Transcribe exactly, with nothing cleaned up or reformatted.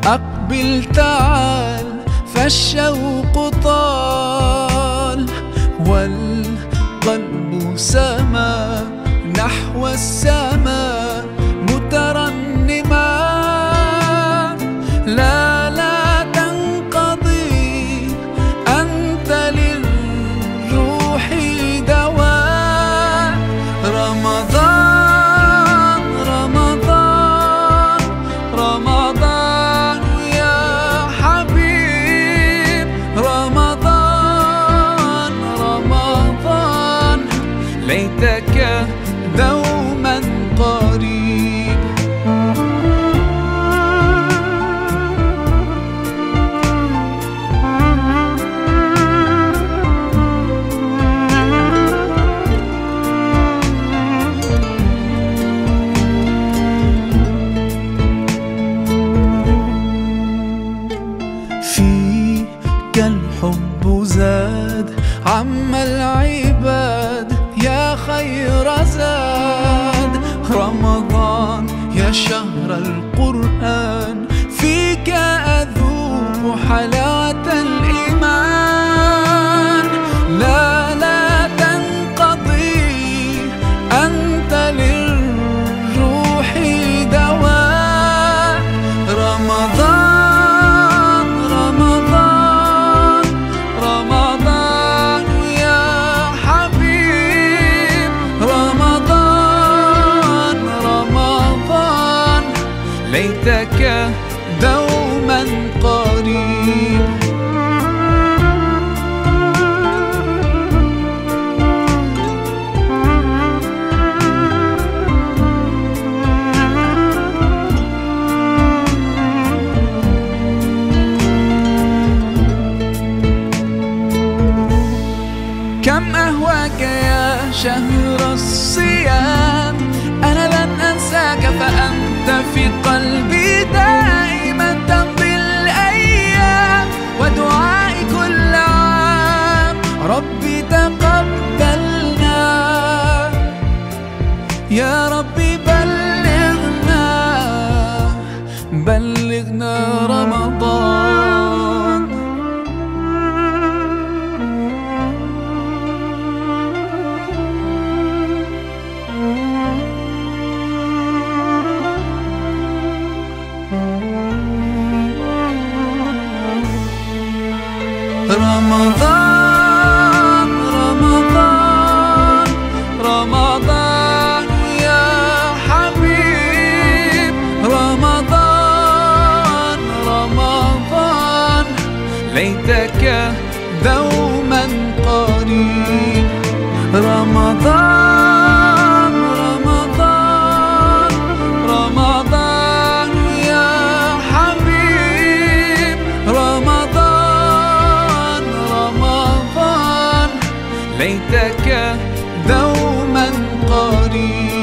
أقبل تعال فالشوق طال، والقلب سما نحو السماء مترنما. لا لا تنقضي أنت للروح دواء. رمضان رمضان رمضان يا حبيب، رمضان رمضان ليتك دوما قريب. فيك الحب زاد عم العباد يا خير زاد. رمضان يا شهر القرآن فيك أذوق حلاوة الإيمان. لا لا تنقضي أنت للروح دواء. رمضان رمضان رمضان يا حبيب، رمضان رمضان ليتك دوما قريب. كم أهواك يا شهر الصيام، أنا لن أنساك فأنت في قلبي دائما. تمضي الأيام ودعائي كل عام، ربي تقبلنا يا ربي، بلغنا بلغنا رمضان. رمضان رمضان رمضان يا حبيب، رمضان رمضان ليتك دوما قريب. رمضان رمضان رمضان يا حبيب، رمضان رمضان ليتك دوما قريب.